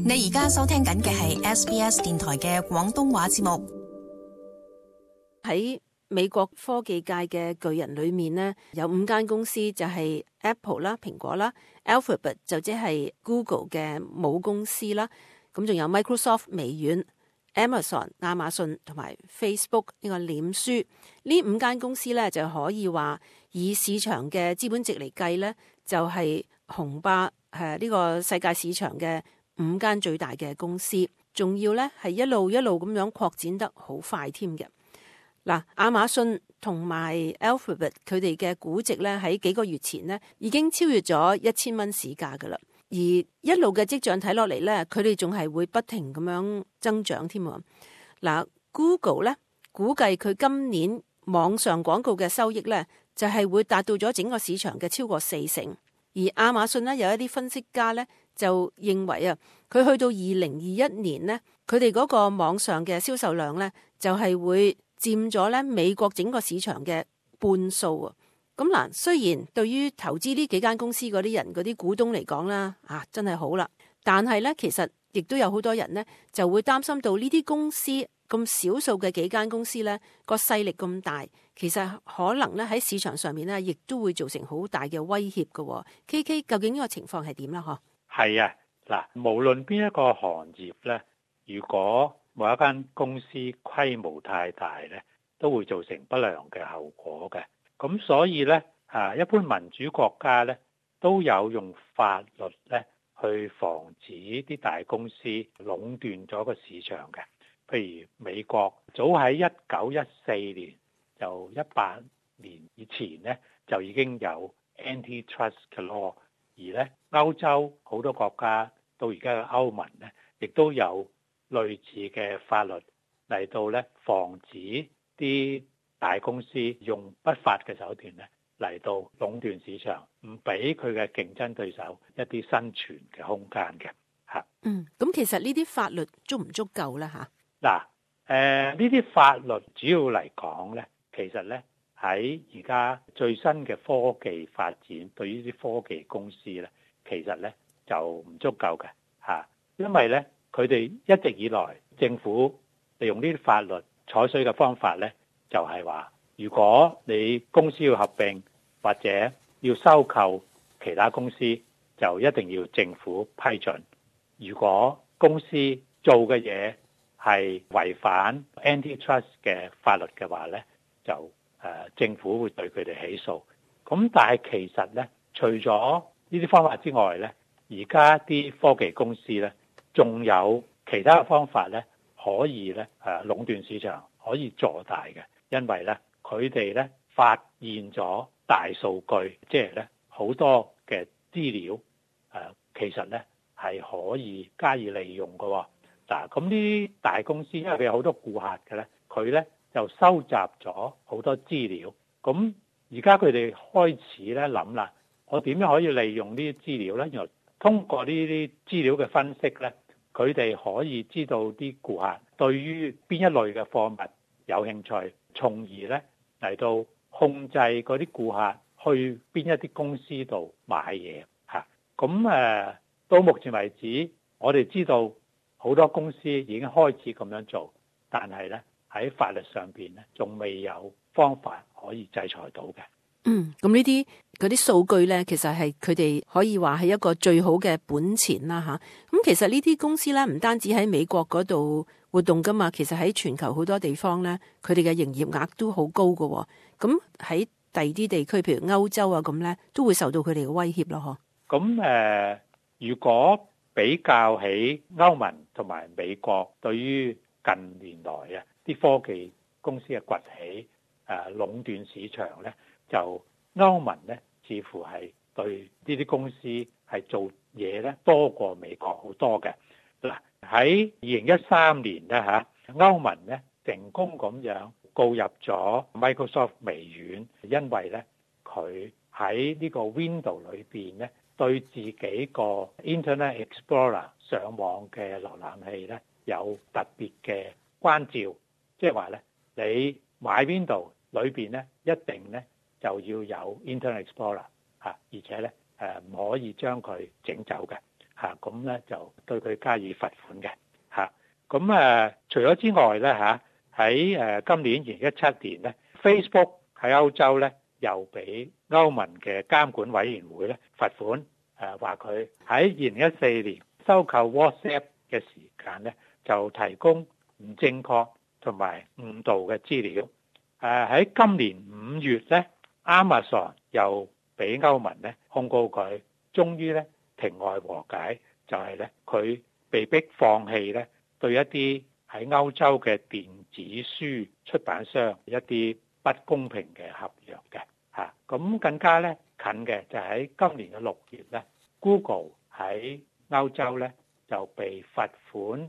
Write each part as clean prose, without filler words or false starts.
你而家收聽緊嘅係 SBS 電台嘅廣東話節目。 喺美國科技界嘅巨人裏面呢，有5間公司就係 Apple 啦、蘋果啦、Alphabet 就即係 Google 嘅母公司啦，咁仲有 Microsoft 微軟、Amazon 亞馬遜同埋 Facebook 呢個臉書。呢5間公司呢，就可以話以市場嘅資本值嚟計呢，就係雄霸呢個世界市場嘅5間最大嘅公司，仲要呢係一路咁樣擴展得好快添嘅。嗱，亞馬遜同埋 Alphabet 佢哋嘅估值咧喺幾個月前呢已經超越咗$1000市價噶啦，而一路嘅跡象睇落嚟咧，佢哋仲係會不停咁樣增長添。嗱，Google 咧估計佢今年網上廣告嘅收益咧就係會達到咗整個市場嘅超過40%，而亞馬遜咧有一啲分析家咧就認為啊，佢去到2021年呢，佢哋嗰個網上嘅銷售量咧就係會佔咗咧美國整個市場嘅半數啊！咁嗱，雖然對於投資呢幾間公司嗰啲人嗰啲股東嚟講啦，真係好啦，但係咧其實亦都有好多人咧就會擔心到呢啲公司咁少數嘅幾間公司咧個勢力咁大，其實可能咧喺市場上面咧亦都會造成好大嘅威脅嘅。KK 究竟呢個情況係點啦？嗬， 係啊，嗱，無論邊一個行業咧，如果某一間公司規模太大咧，都會造成不良嘅後果嘅。咁所以咧，一般民主國家咧都有用法律咧去防止啲大公司壟斷咗個市場嘅。譬如美國早喺1914年，就100年以前咧就已經有 antitrust 嘅 law， 而咧歐洲好多國家到而家嘅歐盟咧，亦都有類似嘅法律嚟到咧，防止啲大公司用不法嘅手段咧嚟到壟斷市場，唔俾佢嘅競爭對手一啲生存嘅空間嘅嚇。 咁其實呢啲法律足唔足夠咧嚇？ 嗱，呢啲法律主要嚟講咧，其實咧喺而家最新嘅科技發展，對於啲科技公司咧，其實咧就唔足夠嘅嚇，因為咧，佢哋一直以來政府利用呢啲法律採取嘅方法咧，就係話，如果你公司要合併或者要收購其他公司，就一定要政府批准。如果公司做嘅嘢係違反 antitrust 嘅法律嘅話咧，就政府會對佢哋起訴。咁但係其實咧，除咗呢啲方法之外咧，而家啲科技公司咧，仲有其他嘅方法咧，可以咧壟斷市場，可以做大嘅。因為咧，佢哋咧發現咗大數據，即係咧好多嘅資料，其實咧係可以加以利用嘅。嗱，咁呢啲大公司，因為佢有好多顧客嘅咧，佢咧就收集咗好多資料。咁而家佢哋開始咧諗啦，我點樣可以利用呢啲資料咧？原來通過呢啲資料嘅分析咧，佢哋可以知道啲顧客對於邊一類嘅貨物有興趣，從而咧嚟到控制嗰啲顧客去邊一啲公司度買嘢嚇。咁到目前為止，我哋知道好多公司已經開始咁樣做，但係咧喺法律上邊咧仲未有方法可以制裁到嘅。 咁呢啲嗰啲數據咧，其實係佢哋可以話係一個最好嘅本錢啦嚇。咁其實呢啲公司咧，唔單止喺美國嗰度活動噶嘛，其實喺全球好多地方咧，佢哋嘅營業額都好高噶。咁喺第二啲地區，譬如歐洲啊咁咧，都會受到佢哋嘅威脅咯。 咁如果比較起歐盟同埋美國對於近年來啲科技公司嘅崛起壟斷市場咧，就歐盟咧似乎係對呢啲公司係做嘢咧多過美國好多嘅。嗱，喺2013年咧歐盟咧成功咁樣告入咗 Microsoft 微軟，因為咧佢喺呢個 Windows 裏邊咧對自己個 Internet Explorer 上網嘅瀏覽器咧有特別嘅關照，即係話咧你買 Windows 裏邊咧一定咧就要有 Internet Explorer 而且咧唔可以將佢整走嘅。 嚇，咁咧就對佢加以罰款嘅嚇。咁除咗之外咧嚇，喺今年2017年咧 ，Facebook 喺歐洲咧又俾歐盟嘅監管委員會咧罰款，話佢喺2014年收購 WhatsApp 嘅時間咧就提供唔正確同埋誤導嘅資料。喺今年5月咧 ，Amazon 又俾歐盟咧控告佢，終於咧庭外和解，就係咧佢被逼放棄咧對一啲喺歐洲嘅電子書出版商一啲不公平嘅合約嘅嚇。咁更加咧近嘅就喺今年嘅6月咧 ，Google 喺歐洲咧就被罰款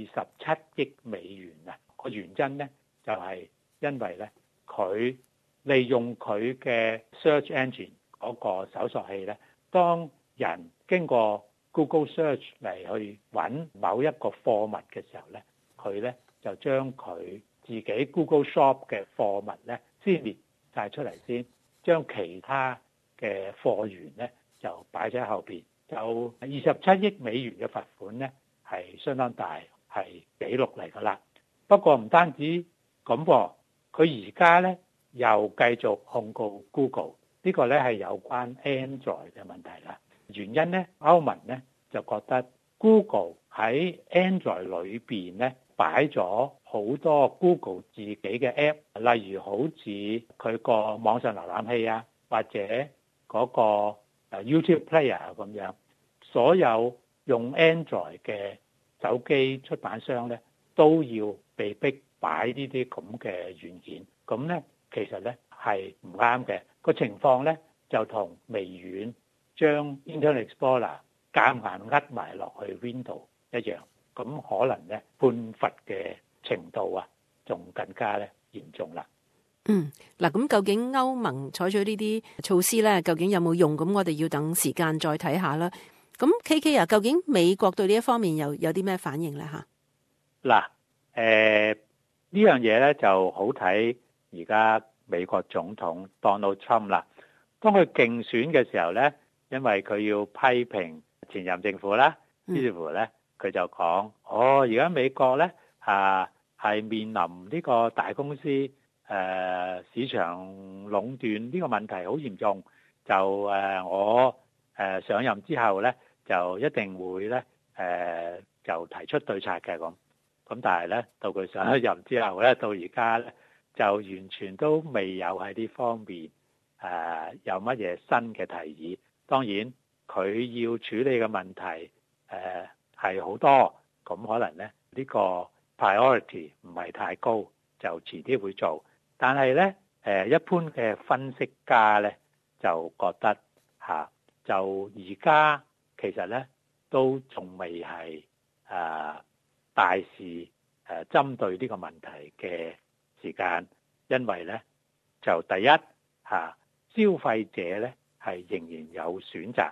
27億美元啊！個原因咧就係因為咧佢利用佢嘅 search engine 嗰個搜索器咧，當人經過 Google Search 嚟去揾某一個貨物嘅時候咧，佢咧就將佢自己 Google Shop 嘅貨物咧先列晒出嚟先，將其他嘅貨源咧就擺咗喺後邊。就27億美元嘅罰款咧係相當大，係紀錄嚟㗎啦。不過唔單止咁喎，佢而家咧又繼續控告 Google，呢個咧係有關 Android 嘅問題啦。原因咧，歐盟咧就覺得 Google 喺 Android 裏邊咧擺咗好多 Google 自己嘅 app， 例如好似佢個網上瀏覽器啊，或者嗰個YouTube Player 咁樣，所有用 Android 嘅手機出版商咧都要被逼擺呢啲咁嘅軟件，咁咧其實咧係唔啱嘅。個情況咧就同微軟將 Internet Explorer 夾硬扼埋落去 Windows 一樣，咁可能咧判罰嘅程度啊仲更加咧嚴重啦。 嗱，咁究竟歐盟採取呢啲措施咧，究竟有冇用？咁我哋要等時間再睇下啦。咁 KK 啊，究竟美國對呢一方面有啲咩反應咧？嚇， 嗱，呢樣嘢咧就好睇而家美國總統 Donald Trump 啦。當佢競選嘅時候咧，因為佢要批評前任政府啦，於是乎咧佢就講：而家美國咧係面臨呢個大公司市場壟斷呢個問題好嚴重，就我上任之後咧就一定會咧就提出對策嘅咁。咁但係咧到佢上咗任之後咧，到而家咧就完全都未有喺呢方面有乜嘢新嘅提議。當然佢要處理嘅問題係好多，咁可能咧呢個 priority 唔係太高，就遲啲會做。但係咧，一般嘅分析家咧就覺得就而家其實咧都仲未係大事針對呢個問題嘅時間，因為咧就第一消費者咧係仍然有選擇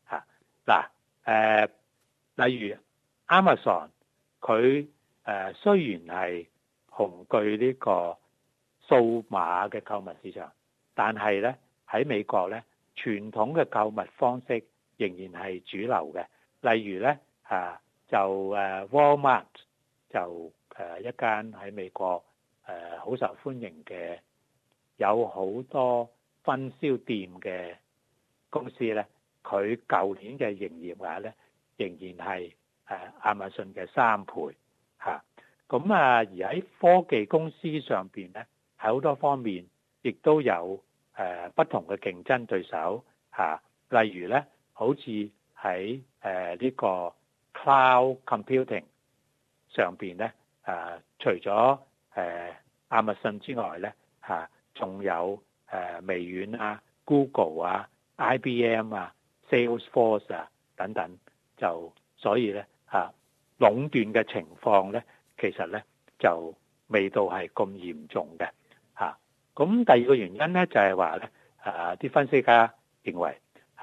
例如 Amazon 佢雖然係雄踞呢個數碼嘅購物市場，但係咧喺美國咧傳統嘅購物方式仍然係主流嘅。例如咧就Walmart 就一間喺美國好受歡迎嘅有好多分銷店嘅公司咧，佢舊年嘅營業額咧仍然係Amazon 嘅3倍咁而喺科技公司上邊咧，喺好多方面亦都有不同嘅競爭對手例如咧，好似喺呢個 Cloud Computing 上邊咧除咗Amazon 之外咧仲有微軟Google IBM Salesforce 等等，就所以咧壟斷嘅情況咧，其實咧就未到係咁嚴重嘅咁第二個原因咧就係話咧啲分析家認為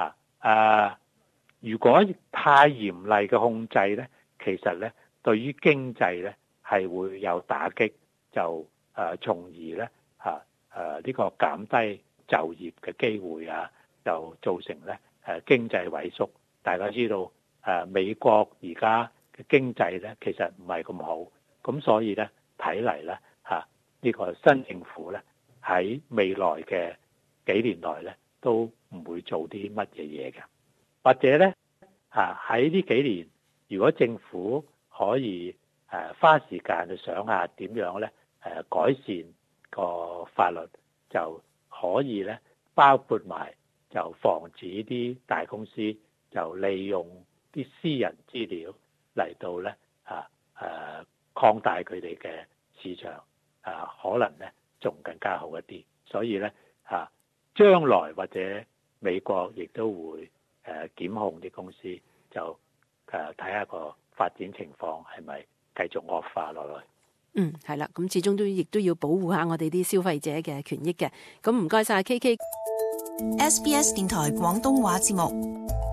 如果太嚴厲嘅控制咧，其實咧對於經濟咧係會有打擊，就從而咧呢個減低就業嘅機會就造成咧經濟萎縮。大家知道美國而家嘅經濟咧其實唔係咁好，咁所以咧睇嚟咧呢個新政府咧喺未來嘅幾年內咧都唔會做啲乜嘢嘢嘅，或者咧喺呢幾年，如果政府可以花時間去想下點樣咧改善個法律，就可以咧包括埋就防止啲大公司就利用啲私人資料嚟到咧擴大佢哋嘅市場，可能咧仲更加好一啲。所以咧將來或者美國亦都會檢控啲公司，就睇下個發展情況係咪繼續惡化落去。 係啦，咁始終亦都要保護下我哋啲消費者嘅權益嘅。咁唔該晒 KK。 SBS 電台廣東話節目。